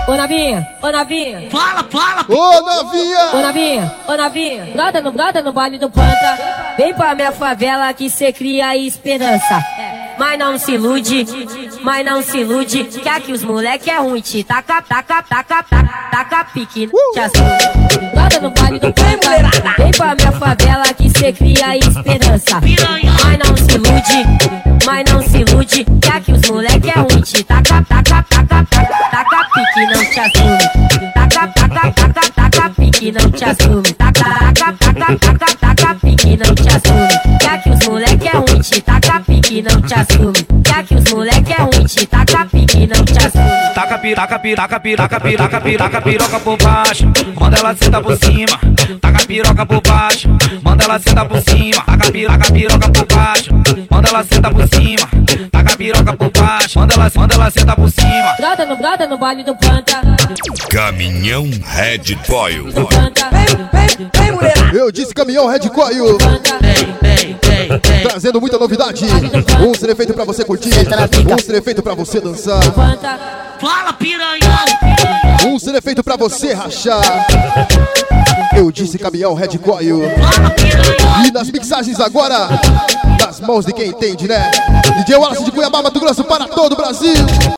Ô novinha, ô novinha. Fala. Ô novinha. Ô novinha, ô novinha. Brota no baile do Panta. Vem pra minha favela que cê cria esperança. Mas não se ilude, que aqui os moleque é ruim. Te taca pique, te assume. Brota no baile do Panta. Vem pra minha favela que cê cria esperança. Mas não se ilude, que aqui os moleque é ruim. Te taca pique, não te assume. Taca pique, não te assume. Taca pique, não te assume. Que aqui os moleque é ruim. Te taca pique, não te assume. Que aqui os moleque é ruim. Te taca pique, não te assume. Taca piroca por baixo, manda ela senta por cima. Taca piroca por baixo, manda ela senta por cima. Taca piroca por baixo, manda ela senta por cima. Taca piroca por baixo, manda ela senta por cima. Brota no baile do Panta. Caminhão Red Coil. Do Panta. Vem, mulher. Eu disse caminhão Red Coil. Trazendo muita novidade. Um ser feito pra você curtir, um ser feito pra você dançar, Fala, piranhão. um ser feito pra você rachar. Eu disse caminhão Red Coil. Fala, piranhão. E nas mixagens agora, nas mãos de quem entende, né? DJ Wallace de Cuiabá, Mato Grosso, para todo o Brasil.